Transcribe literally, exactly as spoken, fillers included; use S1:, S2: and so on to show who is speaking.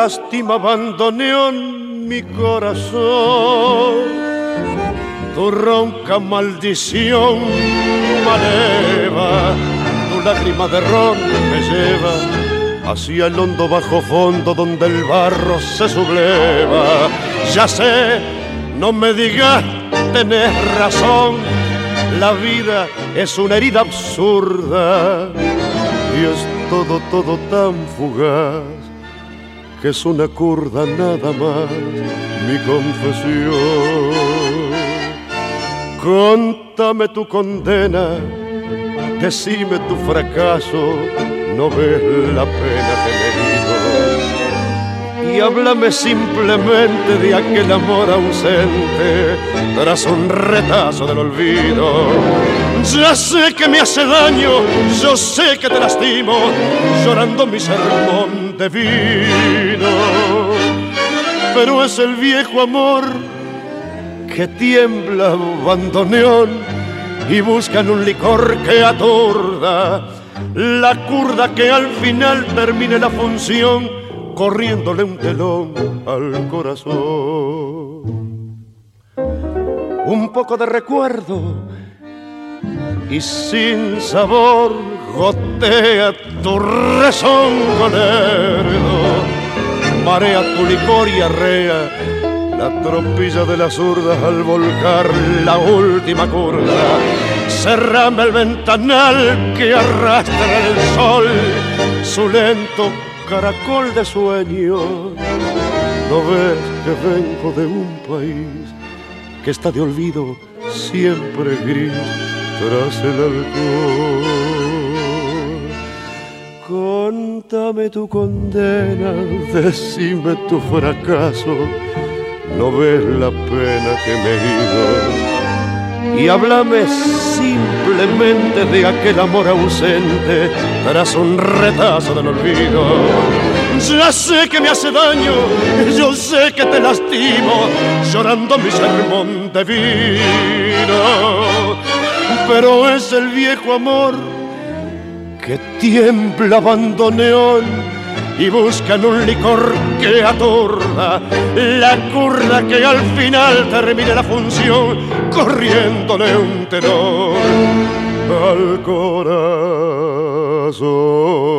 S1: lástima bandoneón mi corazón. Tu ronca maldición maleva, tu lágrima de ron me lleva hacia el hondo bajo fondo donde el barro se subleva. Ya sé, no me digas, tenés razón, la vida es una herida absurda y es todo, todo tan fugaz que es una curda nada más mi confesión. Contame tu condena, decime tu fracaso, no ves la pena que me digo. Y háblame simplemente de aquel amor ausente tras un retazo del olvido. Ya sé que me hace daño, yo sé que te lastimo, llorando mi sermón de vino. Pero es el viejo amor que tiembla bandoneón y buscan un licor que aturda la curda que al final termine la función corriéndole un telón al corazón. Un poco de recuerdo y sin sabor gotea tu rezongo lerdo, marea tu licor y arrea la tropilla de las zurdas al volcar la última curva. Cerrame el ventanal que arrastra el sol, su lento caracol de sueño. ¿No ves que vengo de un país que está de olvido siempre gris tras el alcohol? Contame tu condena, decime tu fracaso, no ves la pena que me digo. Y háblame simplemente de aquel amor ausente tras un retazo del olvido. Ya sé que me hace daño, yo sé que te lastimo, llorando mi sermón de vino. Pero es el viejo amor que tiembla bandoneón y buscan un licor que aturda la curda que al final termine la función corriéndole un tenor al corazón.